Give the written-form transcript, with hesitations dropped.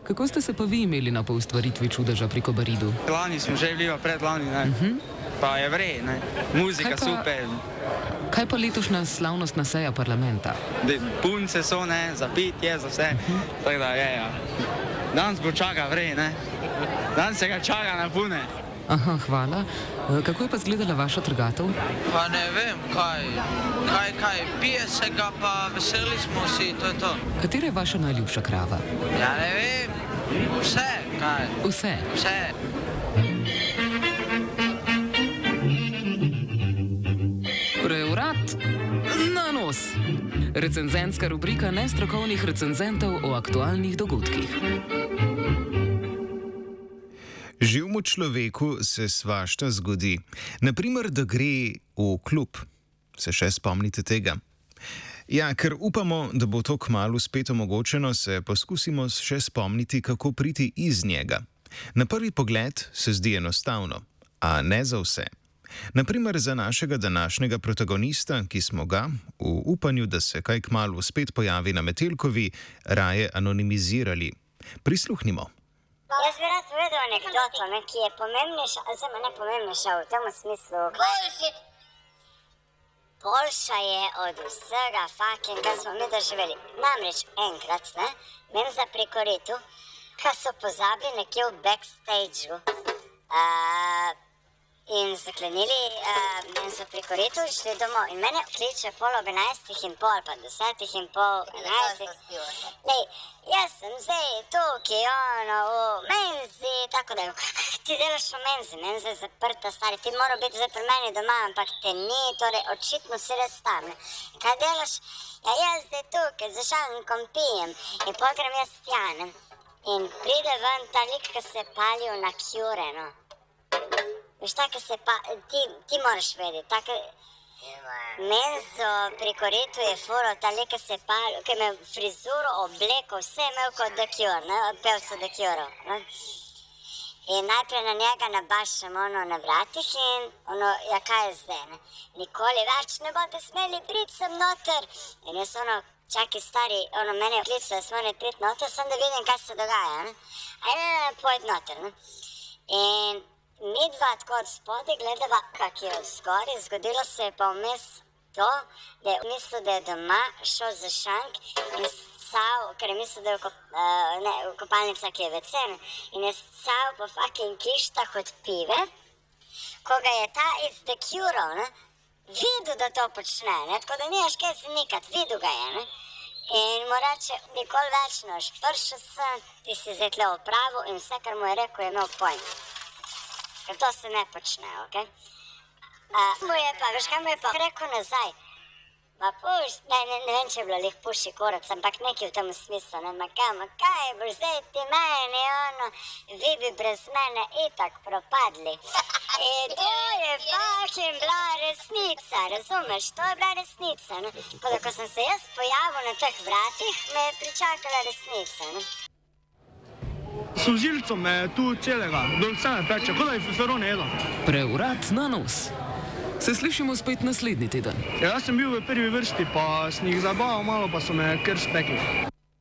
Kako ste se pa vi imeli na poustvaritvi čudeža pri Kobaridu? Lani smo že bili, predlani, ne. Pa je vrej, ne. Muzika super. Kaj pa letošnja slavnostna seja parlamenta? Punce so, ne, za pitje, za vse. Tako da je, ja. Danes bo čaka vrej, ne. Danes se ga čaka na pune. Aha, hvala. Kako je pa izgledala vaša trgatev? Pa ne vem, kaj, pije se ga, pa veseli smo si, to je to. Katera je vaša najljubša krava? Ja ne vem, vse, kaj. Vse? Vse. Preurat na nos. Recenzentska rubrika nestrokovnih recenzentov o aktualnih dogodkih. Živemu človeku se svašta zgodi. Naprimer, da gre v klub. Se še spomnite tega? Ja, ker upamo, da bo to kmalu spet omogočeno, se poskusimo še spomniti, kako priti iz njega. Na prvi pogled se zdi enostavno, a ne za vse. Naprimer za našega današnjega protagonista, ki smo ga, v upanju, da se kaj kmalu spet pojavi na Metelkovi, raje anonimizirali. Prisluhnimo. Jaz bi rad povedal anekdoto, ki je pomembnejša, oziroma ne pomembnejša v tem smislu. Boljša je od vsega fucking, kar smo mi doživeli. Namreč enkrat, menza pri koritu, kar so pozabili nekje v backstageu in zaklenili menzo pri koritu, šli domov. In mene kliče pol ob 11:30, pa 10:30, 11. Lej, jaz sem zdaj tukaj, v menzi, tako da, ti delaš v menzi, menza je zaprta, stari, ti mora biti zdaj pri meni doma, ampak te ni, torej očitno si res tam. Kaj delaš? Ja, jaz zdaj tukaj, za šankom pijem in pol grem jaz tja, ne. In pride ven ta lik, ki se je palil na Cure, no. Veš, tako se pa, ti moraš vedeti, tako, menzo pri koritu je furo, ta lik, ki se je palil, ki je frizuro, obleko, vse je imel kot The Cure, ne, pevco The Cure, ne. In najprej na njega nabašem na vratih in ja, kaj je zdaj, ne, nikoli več ne boste smeli priti sem noter. In jaz čaki stari, mene je klical, da smo ne priti noter, sem da vidim, kaj se dogaja, ne. Ne, pojdi noter, ne. In mi dva tako od spode gledava, kak je od zgori, zgodilo se je pa vmes to, da je mislil, da je doma, šel za šank in scal, ker je mislil, da je v kopalnica, ki je WC, in je scal po fucking kištah od pive, ko ga je ta iz The Cure, ne, videl, da to počne, ne, tako da nimaš kaj zanikati, videl ga je, ne. In mu reče, nikoli več noš, pršel sem, ti si zdaj tle opravil in vse, kar mu je rekel, je imel point. Ker to se ne počne, okej? Mu je pa, veš kaj mu je pa rekel nazaj? Ma pušt, ne vem, če je bilo lih puši korac, ampak nekaj v tem smislu, ne, ma kaj boš zdaj ti meni, vi bi brez mene itak propadli. In to je fucking bila resnica, razumeš, to je bila resnica, ne. Tako da, ko sem se jaz pojavil na teh vratih, me je pričakala resnica, ne. Solzilcem me je tu celega, dol vse me peče, kot da je feferone jedel. Preurat na nos. Se slišimo spet naslednji teden. Ja, jaz sem bil v prvi vrsti, pa sem jih zabaval malo, pa so me kar spekli.